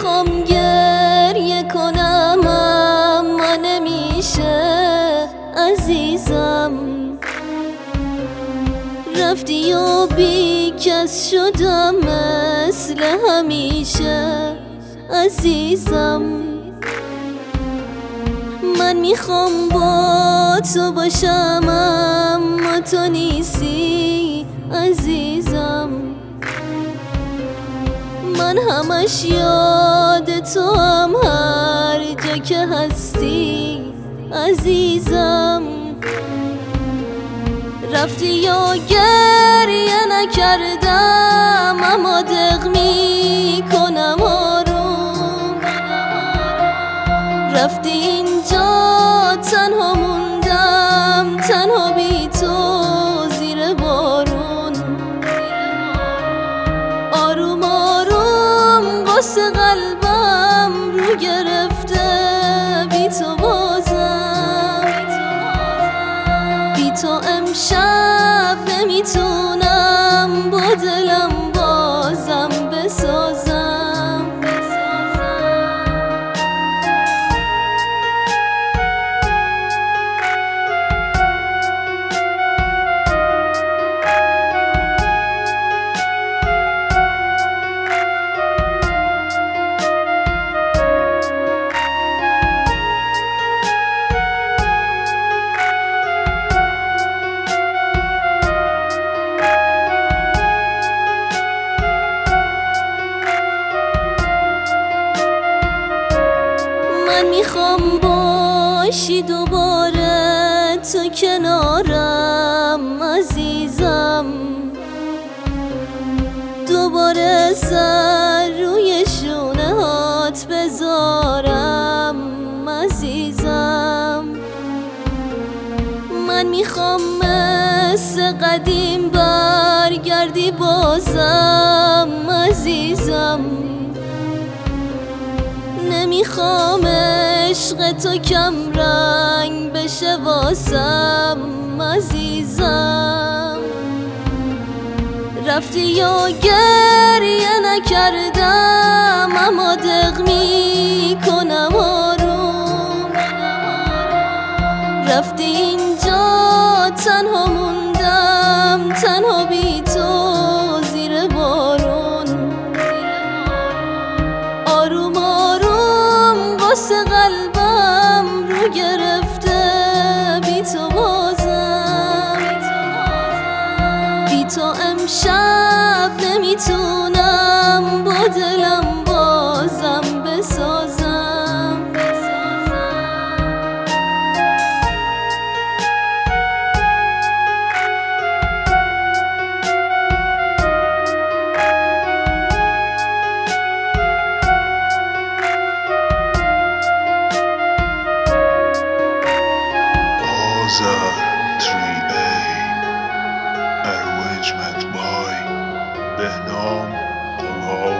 میخوام گریه کنم اما نمیشه عزیزم. رفتی و بی کس شدم مثل همیشه عزیزم. من میخوام با تو باشم اما تو نیستی عزیزم. من همش یاد تو هم هر جا که هستی عزیزم. رفتی یا گریه نکردم اما دق میکنم آروم. رفتی اینجا تنها موندم، تنها بی تو زیر بارون. آروم آروم قصه قلبم رو گرفته بی تو بازم. بی تو امشب نمیتونم با دلم بازم بسازم. من میخوام باشی دوباره تو کنارم عزیزم. دوباره سر روی شونه هات بذارم عزیزم. من میخوام مثل قدیم برگردی بازم عزیزم. نمیخوام عشق تو کم رنگ بشه واسم عزیزم. رفتی یا گریه نکردم اما دق میکنم آروم. رفتی اینجا تنها موندم، تنها بی تو زیر بارون. آروم آروم قصه قلبم رو گرفته بی تو بازم. بی تو امشب نمیتونم با دلم بازم بسازم. آذر 3A arrangement by بهنام